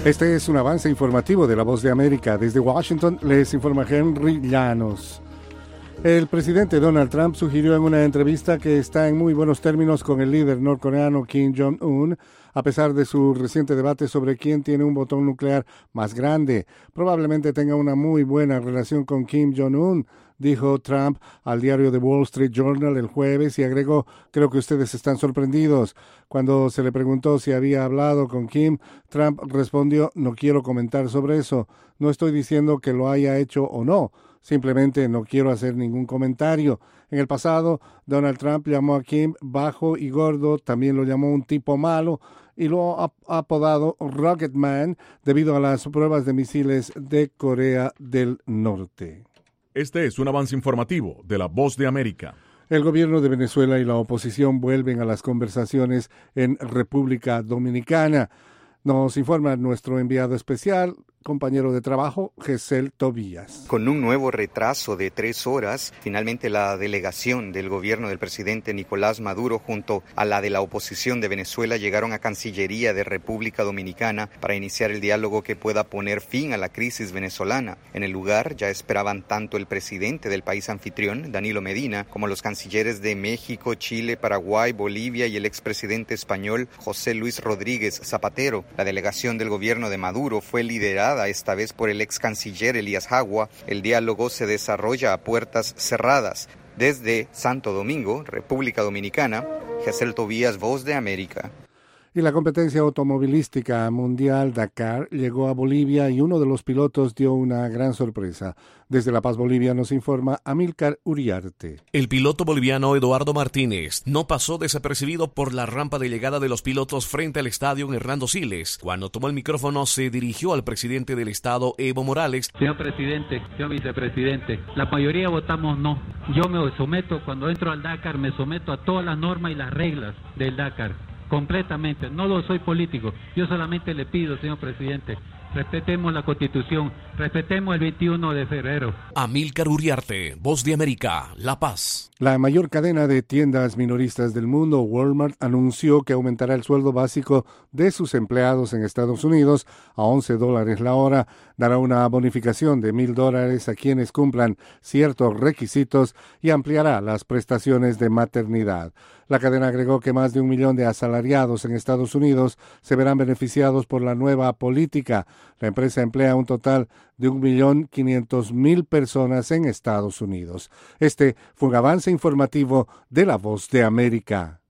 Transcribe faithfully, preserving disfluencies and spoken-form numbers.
Este es un avance informativo de La Voz de América. Desde Washington les informa Henry Llanos. El presidente Donald Trump sugirió en una entrevista que está en muy buenos términos con el líder norcoreano Kim Jong-un, a pesar de su reciente debate sobre quién tiene un botón nuclear más grande. Probablemente tenga una muy buena relación con Kim Jong-un, dijo Trump al diario The Wall Street Journal el jueves y agregó: creo que ustedes están sorprendidos. Cuando se le preguntó si había hablado con Kim, Trump respondió: no quiero comentar sobre eso. No estoy diciendo que lo haya hecho o no. Simplemente no quiero hacer ningún comentario. En el pasado, Donald Trump llamó a Kim bajo y gordo, también lo llamó un tipo malo y lo ha apodado Rocket Man debido a las pruebas de misiles de Corea del Norte. Este es un avance informativo de La Voz de América. El gobierno de Venezuela y la oposición vuelven a las conversaciones en República Dominicana. Nos informa nuestro enviado especial, compañero de trabajo, Gesel Tobías. Con un nuevo retraso de tres horas, finalmente la delegación del gobierno del presidente Nicolás Maduro junto a la de la oposición de Venezuela llegaron a Cancillería de República Dominicana para iniciar el diálogo que pueda poner fin a la crisis venezolana. En el lugar ya esperaban tanto el presidente del país anfitrión, Danilo Medina, como los cancilleres de México, Chile, Paraguay, Bolivia y el expresidente español José Luis Rodríguez Zapatero. La delegación del gobierno de Maduro fue liderada esta vez por el ex canciller Elías Jagua. El diálogo se desarrolla a puertas cerradas. Desde Santo Domingo, República Dominicana, Gesel Tobías, Voz de América. Y la competencia automovilística mundial Dakar llegó a Bolivia y uno de los pilotos dio una gran sorpresa. Desde La Paz, Bolivia, nos informa Amílcar Uriarte. El piloto boliviano Eduardo Martínez no pasó desapercibido por la rampa de llegada de los pilotos frente al estadio Hernando Siles. Cuando tomó el micrófono se dirigió al presidente del estado, Evo Morales. Señor presidente, señor vicepresidente, la mayoría votamos no. Yo me someto, cuando entro al Dakar, me someto a todas las normas y las reglas del Dakar. Completamente, no lo soy político. Yo solamente le pido, señor presidente, respetemos la Constitución, respetemos el veintiuno de febrero. Amílcar Uriarte, Voz de América, La Paz. La mayor cadena de tiendas minoristas del mundo, Walmart, anunció que aumentará el sueldo básico de sus empleados en Estados Unidos a once dólares la hora, dará una bonificación de mil dólares a quienes cumplan ciertos requisitos y ampliará las prestaciones de maternidad. La cadena agregó que más de un millón de asalariados en Estados Unidos se verán beneficiados por la nueva política. La empresa emplea un total de un millón quinientos mil personas en Estados Unidos. Este fue un avance informativo de La Voz de América.